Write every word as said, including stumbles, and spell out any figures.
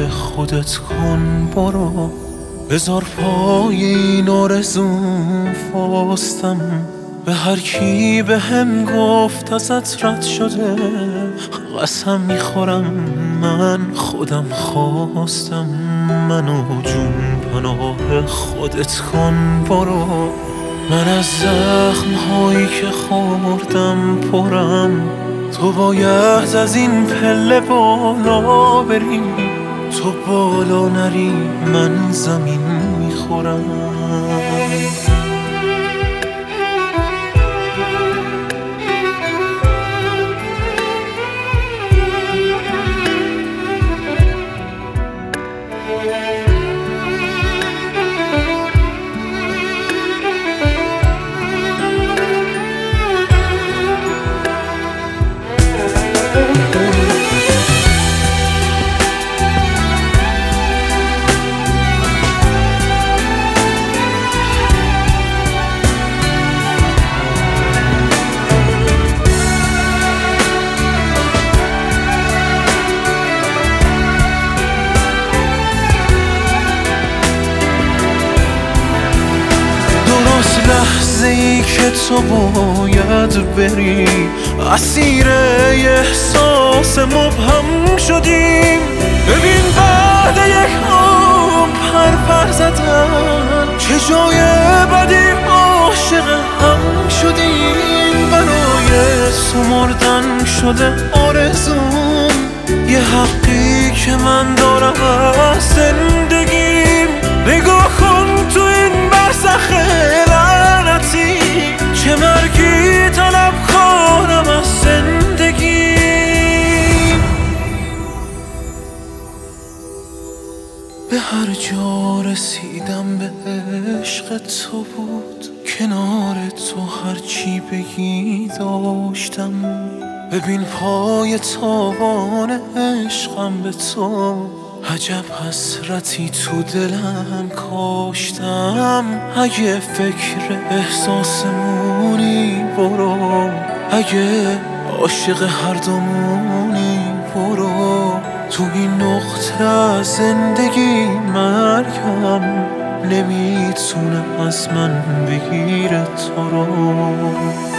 خودت کن برو، بذار پای این آرزوم فاستم. به هر کی به هم گفت ازت رد شده، قسم میخورم من خودم خواستم. منو جون پناه خودت کن برو، من از زخم هایی که خوردم پرم. تو باید از این پله بالا بری، تو بالا نری من زمین میخورم. لحظه ای که تو باید بری، اسیر احساس مبهم شدیم. ببین بعد یک عمر پر پر زدن، چه جای بدی عاشق هم شدیم. برای سمردن شده آرزوم، یه حقی که من دارم از زندگیم. نگاه کن تو این برزخ لعنتی، چه مرگی طلب کنم از زندگی. به هر جا رسیدم به عشق تو بود، کنار تو هرچی بگی داشتم. ببین پای تابان عشقم به تو، عجب حسرتی تو دلم کاشتم. اگه فکر احساسمونی برو، اگه عاشق هر دومونی برو. تو این نقطه از زندگی مرگم نمیتونه از من بگیره تو رو.